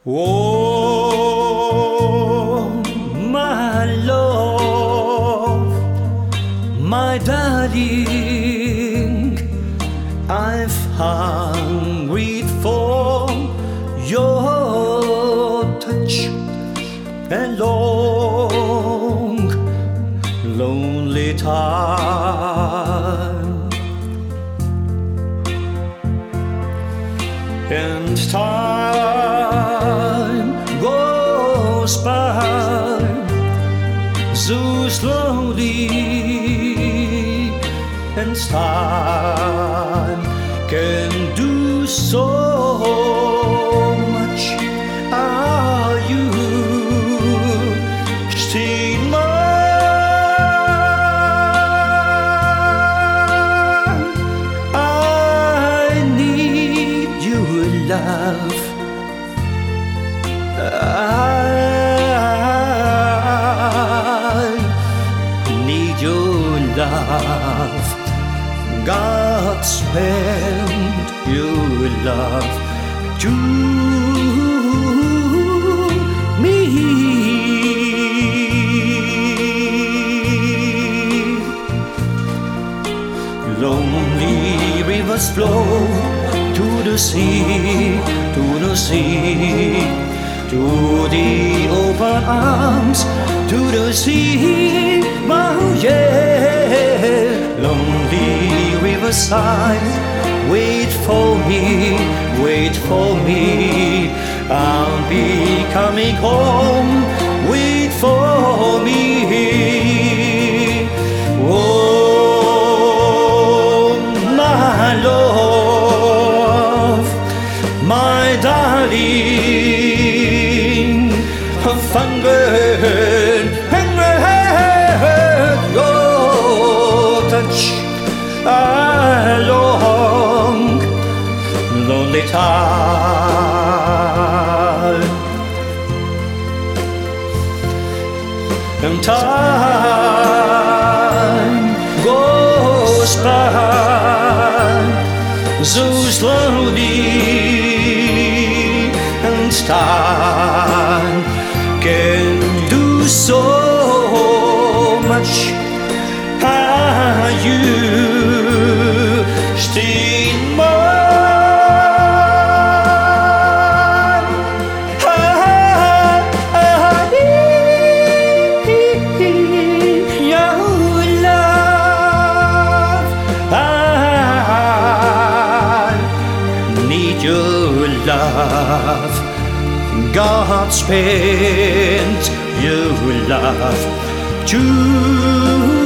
Oh, my love, my darling, I've hungered for your touch a long, lonely time, and time goes by so slowly, and time can do so much. Are you still mine? I need your love. I need your love. God spend your love to me. Lonely rivers flow to the sea, to the sea, to the open arms, to the sea. Oh yeah, lonely riverside, wait for me, wait for me. I'll be coming home, wait for me. Oh, my love, my darling, I've hungered your touch a long, lonely time, and time goes by so slowly, and time can do so much. Are you still mine? I need your love. I need your love. God spent your love to